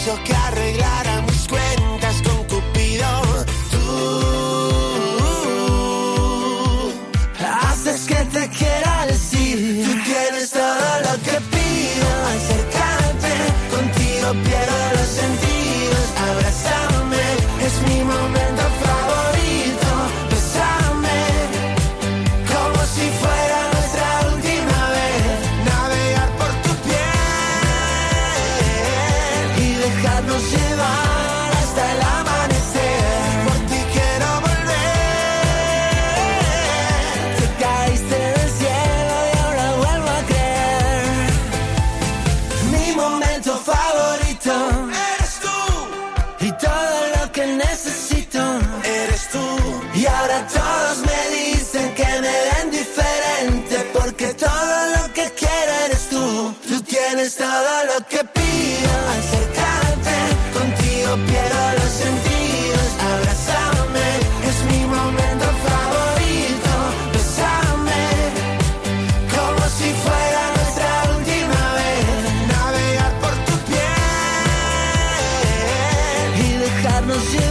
hizo que arreglara mis cuentas con Cupido. Tú haces que te quiera decir, tú tienes todo lo que pido. Acercarte, contigo pierdo los sentidos. Abrázame, es mi momento favorito. Bésame, como si fuera nuestra última vez. Navegar por tu piel y dejarnos llevar hasta el amanecer. Por ti quiero volver. Te caíste del cielo y ahora vuelvo a creer. Mi momento favorito eres tú, y todo lo que necesito eres tú. Y ahora todos me dicen que me ven diferente, porque todo lo que quiero eres tú. Tú tienes todo lo que pido. Acercarte, contigo pierdo los sentidos. Abrázame, es mi momento favorito. Bésame, como si fuera nuestra última vez. Navegar por tu piel y dejarnos llevar